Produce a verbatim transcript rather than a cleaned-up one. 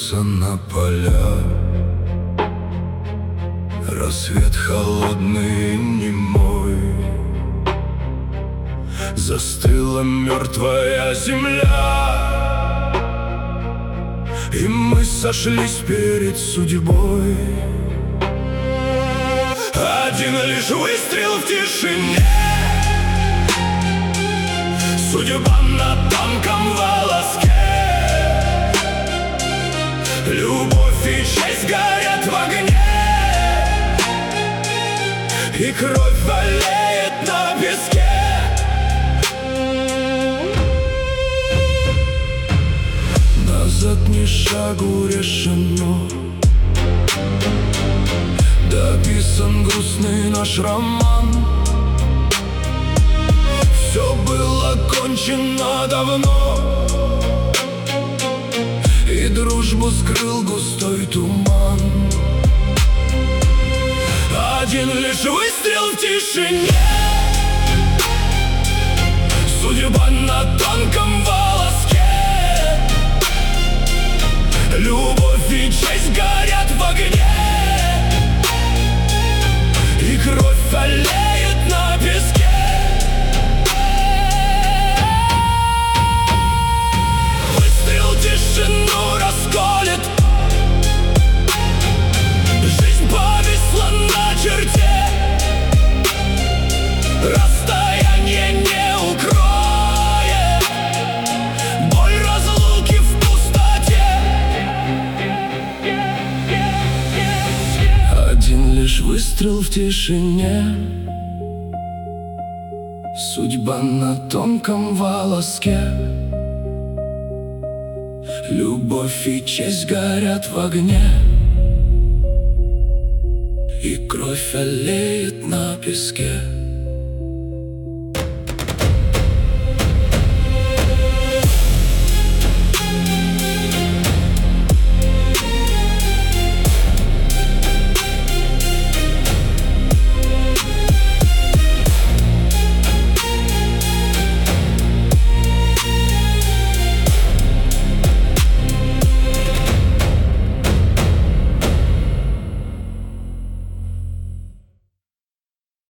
ложится на поля. Рассвет холодный и немой, застыла мертвая земля, и мы сошлись перед судьбой. Один лишь выстрел в тишине, судьба на тонком волоске. Любовь и честь горят в огне, и кровь валеет на песке. Назад ни шагу решено, дописан грустный наш роман. Все было кончено давно, и дружбу скрыл густой туман. Один лишь выстрел в тишине, судьба на тонком волоске. Любовь и честь горят в огне, и кровь валеет на песке. Выстрел тишину расколет, жизнь повисла на черте. Расстояние не укроет боль разлуки в пустоте. Один лишь выстрел в тишине, судьба на тонком волоске. Любовь и честь горят в огне, и кровь олеет на песке.